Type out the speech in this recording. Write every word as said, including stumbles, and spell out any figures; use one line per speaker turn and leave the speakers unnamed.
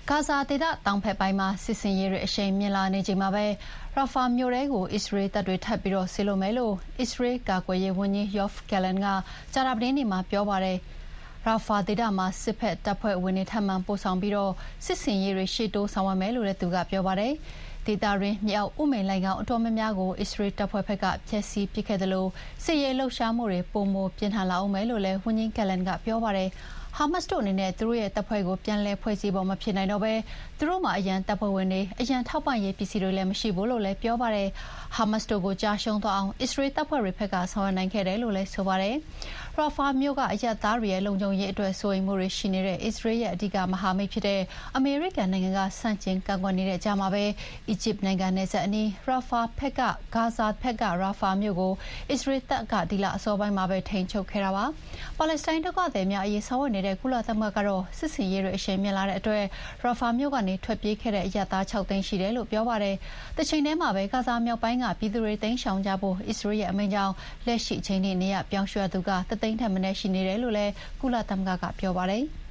ဂါဇာဒေသတောင်ဘက်ပိုင်းမှာစစ်ဆင်ရေးတွေအရှိန်မြင့်လာနေချိန်မှာပဲရာဖာမြို့ထဲကိုအစ္စရေးတပ်တွေထပ်ပြီးဆေးလွှတ်မယ်လို့အစ္စရေးကာကွယ်ရေးဝန်ကြီးယော့ဖ်ဂယ်လန်ကကြာသပတေးနေ့မှာပြောပါတယ်။ရာဖာဒေသမှာစစ်ဖက်တပ်ဖွဲ့ဝင်တွေထပ်မံပို့ဆောင်ပြီးစစ်ဆင်ရေးတွေရှေ့တိုးဆောင်ရွက်မယ်လို့လည်းသူကပြောပါတယ်။ဒေသတွင်းမြောက်ဥမင်လိုဏ်ခေါင်းအတော်များများကိုအစ္စရေးတပ်ဖွဲ့ဘက်ကဖျက်ဆီးပစ်ခဲ့သလိုစစ်ရေးလှုပ်ရှားမှုတွေပိုမိုပြင်းထန်လာအောင်မယ်လို့လည်းဝန်ကြီးဂယ်လန်ကပြောပါတယ်။ဟာမတ်စ်တို့အနေနဲ့သူတို့ရဲ့တပ်ဖွဲ့ကိုပြန်လည်ဖွဲ့စည်းဖို့မဖြစ်နိုင်တော့ဘဲသူတို့မှာအရန်တပ်ဖွဲ့ဝင်တွေအရန်ထောက်ပံ့ရေးပစ္စည်းတွေလည်းမရှိဘူးလို့လည်းပြောပါတယ်။ဟာမတ်စ်တို့ကိုကြားရှုံးသွားအောင်အစ္စရေးတပ်ဖွဲ့တွေဘက်ကဆောင်ရွက်နိုင်ခဲ့တယ်လို့လည်းဆိုပါတယ်။ရာဖာမြို့ကအရပ်သားတွေရဲ့လုံခြုံရေးအတွက်စိုးရိမ်မှုတွေရှိနေတဲ့အစ္စရေးရဲ့အဓိကမဟာမိတ်ဖြစ်တဲ့အမေရိကန်နိုင်ငံကဆန့်ကျင်ကန့်ကွက်နေတဲ့ကြားမှာပဲအီဂျစ်နိုင်ငံနယ်စပ်အနီးရာဖာဘက်ကဂါဇာဘက်ကရာဖာမြို့ကိုအစ္စရေးတပ်ကဒီလအစောပိုင်းမှာပဲထိန်းချုပ်ခဲ့တာပါ။ပါလက်စတိုင်းဒုက္ခသည်များအရေးဆောင်ရွက်နေတဲ့ကုလသမဂ္ဂကတော့စစ်စင်ရေးတွေအရှိန်မြင့်လာတဲ့အတွက်ရာဖာမြို့ကနေထွက်ပြေးခဲ့တဲ့အရပ်သား၆သိန်းရှိတယ်လို့ပြောပါတယ်။တချိန်တည်းမှာပဲဂါဇာမြောက်ပိုင်းကပြည်သူတွေတိမ်းရှောင်ကြဖို့အစ္စရေးရဲ့အမိန့်ကြောင့်လက်ရှိအချိန်ထိနေရပြောင်းရွှေ့သူကတသိန်းထက်မနည်းရှိနေတယ်လို့လည်းကုလသမဂ္ဂကပြောပါတယ်။